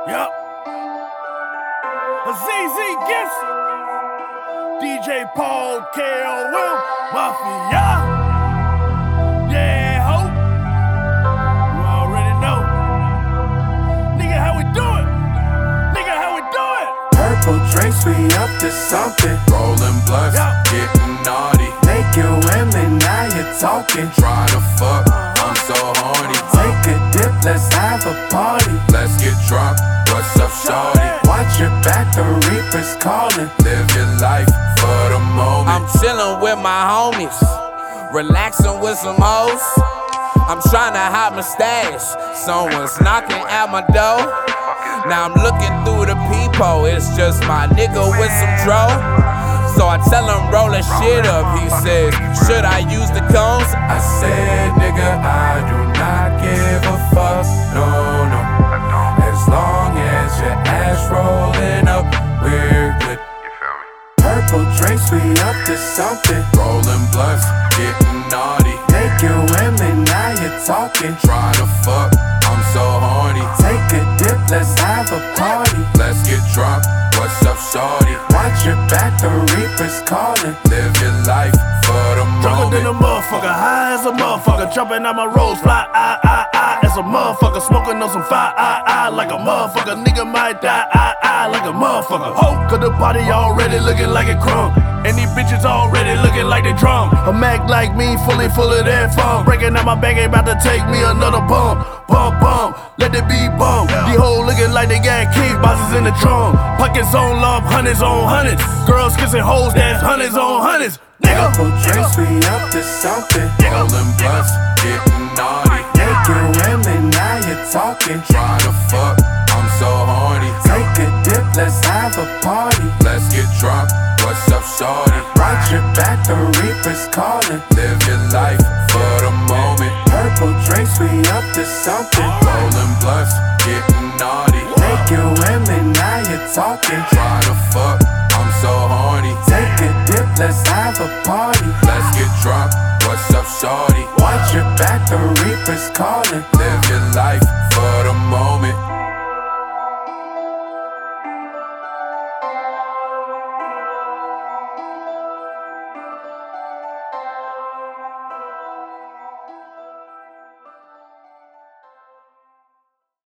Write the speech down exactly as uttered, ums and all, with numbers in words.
Yup. Azizi Gibson. D J Paul, K O M, Mafia. Yeah, ho. You already know. Nigga, how we do it? Nigga, how we do it? Purple drinks, we up to something. Rolling blunts, Yeah. getting naughty. Naked women, now you're talking. Trying to fuck, I'm so horny. Take a dip, let's have a party. Let's get drunk, what's up, shorty? Watch your back, the Reaper's calling. Live your life for the moment. I'm chillin' with my homies, relaxing with some hoes. I'm tryna hide my stash, someone's knocking at my door. Now I'm looking through the peephole, it's just my nigga with some dro. So I tell him roll that shit up, he says, should I use the cones? I said, nigga, I do not give a fuck, no, no. As long as your ass rolling up, we're good. Purple drinks, we up to something. Rolling blunts, getting naughty. Naked women, now you're talking. Trying to fuck, I'm so horny. Take a dip, let's have a party. Let's get drunk, what's up, shorty? Watch your back, the Reaper's calling. Live your life for the Drunker than a moment. motherfucker, high as a motherfucker. Jumping out my rolls, fly, I, I, I. As a motherfucker, smoking on some fire, I, I. Like a motherfucker, nigga might die, I, I. Like a motherfucker. Ho, cause the party already looking like a crumb. And these bitches already looking like they drum. A Mac like me, fully full of that fun. Breaking out my bag, ain't about to take me another bump. Bump, bump, let it be bump. These hoes looking like they got key boxes in the trunk. Pockets on love, hundreds on hundreds. Girls kissing hoes, that's hundreds on hundreds. Nigga. Purple drinks, we up to something. Rolling blunts, getting naughty. Naked women, now you're talking. Trying to fuck, I'm so horny. Take a dip, let's have a party. Let's get drunk, what's up, shorty? Watch your back, the Reaper's calling. Live your life for the moment. Purple drinks, we up to something. Rolling blunts, getting naughty. Naked women, now you're talking. Trying to fuck, I'm so horny. Take a dip, let's have a party. Let's get drunk, what's up, shorty? Watch your back, the Reaper's calling. Live your life for the moment.